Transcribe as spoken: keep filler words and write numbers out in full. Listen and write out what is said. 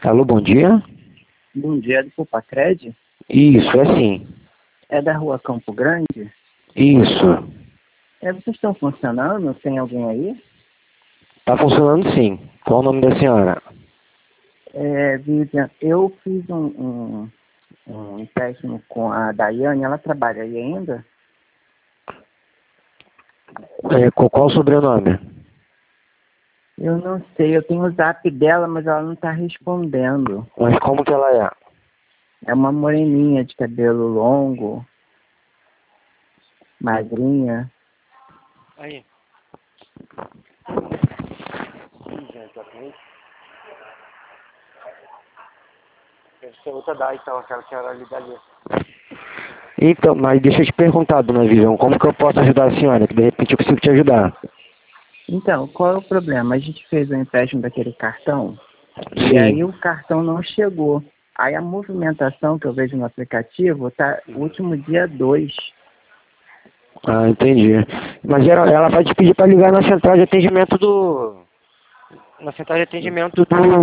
Alô, bom dia? Bom dia, é do Popacred? Isso, é sim. É da rua Campo Grande? Isso. É, vocês estão funcionando? Tem alguém aí? Tá funcionando sim. Qual o nome da senhora? É, Vivian, eu fiz um, um, um empréstimo com a Daiane, ela trabalha aí ainda? É, qual, qual o sobrenome? Eu não sei, eu tenho o zap dela, mas ela não está respondendo. Mas como que ela é? É uma moreninha de cabelo longo, magrinha. Aí. Deve ser outra da então, aquela que era ali dali. Então, mas deixa eu te perguntar, dona Vivian, como que eu posso ajudar a senhora? Que de repente eu consigo te ajudar. Então, qual é o problema? A gente fez o empréstimo daquele cartão e aí Sim. o cartão não chegou. Aí a movimentação que eu vejo no aplicativo tá o último dia dois. Ah, entendi. Mas ela, ela vai te pedir para ligar na central de atendimento do... Na central de atendimento do